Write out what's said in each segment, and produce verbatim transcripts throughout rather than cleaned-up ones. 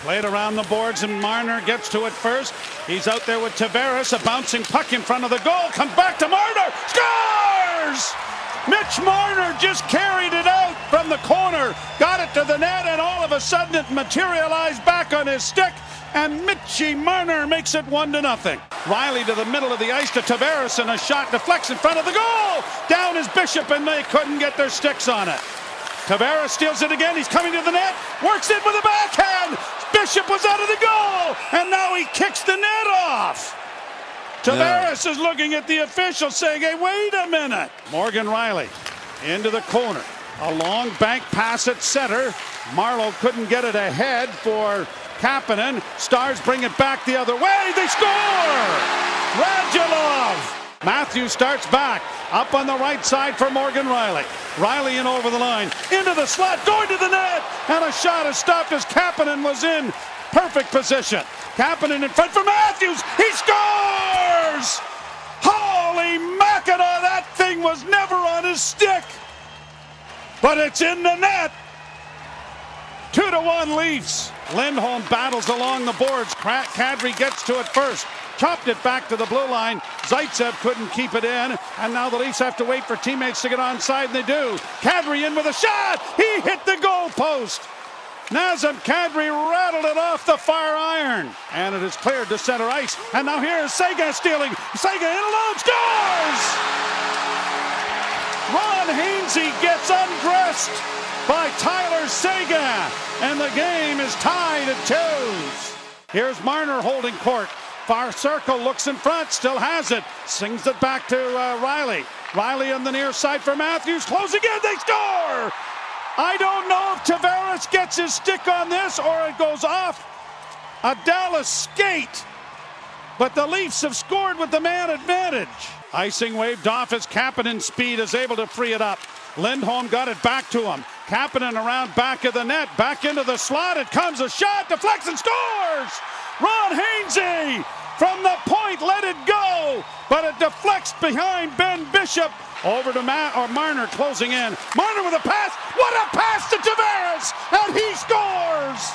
Played around the boards and Marner gets to it first. He's out there with Tavares, a bouncing puck in front of the goal. Comes back to Marner. Scores! Mitch Marner just carried it out from the corner, got it to the net, and all of a sudden it materialized back on his stick, and Mitchy Marner makes it one to nothing. Riley to the middle of the ice to Tavares, and a shot deflects in front of the goal. Down is Bishop, and they couldn't get their sticks on it. Tavares steals it again. He's coming to the net, works it with a backhand. Bishop was out of the goal, and now he kicks the net off. Tavares yeah. is looking at the official saying, hey, wait a minute. Morgan Riley into the corner. A long bank pass at center. Marleau couldn't get it ahead for Kapanen. Stars bring it back the other way. They score! Radulov! Matthews starts back. Up on the right side for Morgan Riley. Riley in over the line. Into the slot. Going to the net. And a shot is stopped as Kapanen was in perfect position. Kapanen in front for Matthews. He scores! Holy Mackinac, that thing was never on his stick. But it's in the net. Two to one Leafs. Lindholm battles along the boards. Kadri gets to it first. Chopped it back to the blue line. Zaitsev couldn't keep it in. And now the Leafs have to wait for teammates to get onside, and they do. Kadri in with a shot. He hit the goal post. Nazem Kadri rattled it off the fire iron. And it is cleared to center ice. And now here's Seguin stealing. Seguin in alone, scores! Ron Hainsey gets undressed by Tyler Seguin. And the game is tied at twos. Here's Marner holding court. Far circle, looks in front, still has it. Sings it back to uh, Riley. Riley on the near side for Matthews. Close again, they score! I don't know if Tavares gets his stick on this or it goes off a Dallas skate. But the Leafs have scored with the man advantage. Icing waved off as Kapanen's speed is able to free it up. Lindholm got it back to him. Kapanen around back of the net, back into the slot. It comes, a shot, deflects and scores! Ron Hainsey from the point, let it go, but it deflects behind Ben Bishop. Over to Ma- or Marner closing in. Marner with a pass. What a pass to Tavares! And he scores!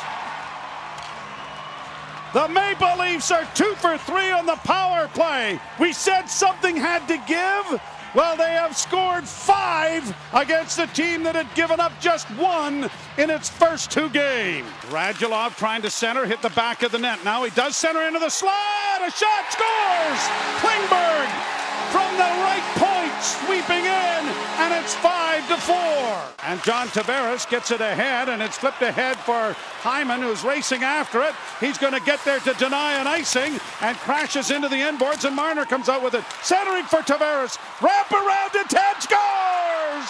The Maple Leafs are two for three on the power play. We said something had to give. Well, they have scored five against a team that had given up just one in its first two games. Radulov trying to center, hit the back of the net. Now he does center into the slot. A shot, scores! Klingberg from the right point, sweeping in, and it's five to four. And John Tavares gets it ahead, and it's flipped ahead for Hyman, who's racing after it. He's going to get there to deny an icing, and crashes into the inboards, and Marner comes out with it. Centering for Tavares, wrap around to Ted, scores!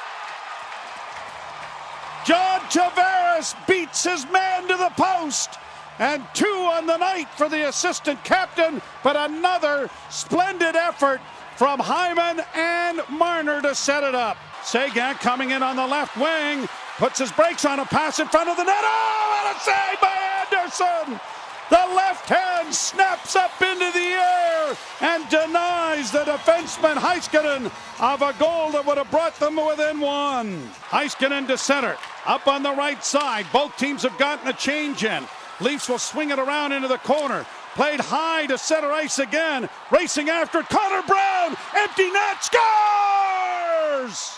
John Tavares beats his man to the post. And two on the night for the assistant captain, but another splendid effort from Hyman and Marner to set it up. Seguin coming in on the left wing, puts his brakes on a pass in front of the net. Oh, what a save by Anderson! The left hand snaps up into the air and denies the defenseman Heiskanen of a goal that would have brought them within one. Heiskanen to center, up on the right side. Both teams have gotten a change in. Leafs will swing it around into the corner. Played high to center ice again. Racing after it. Connor Brown. Empty net. Scores!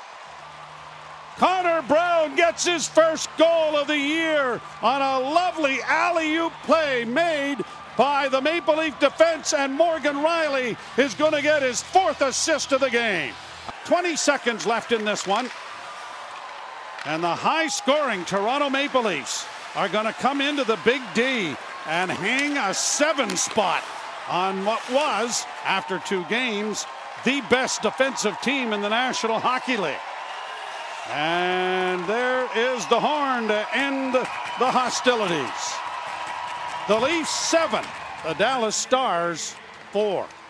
Connor Brown gets his first goal of the year on a lovely alley-oop play made by the Maple Leaf defense, and Morgan Riley is going to get his fourth assist of the game. twenty seconds left in this one. And the high-scoring Toronto Maple Leafs are going to come into the Big D and hang a seven spot on what was, after two games, the best defensive team in the National Hockey League. And there is the horn to end the hostilities. The Leafs seven, the Dallas Stars four.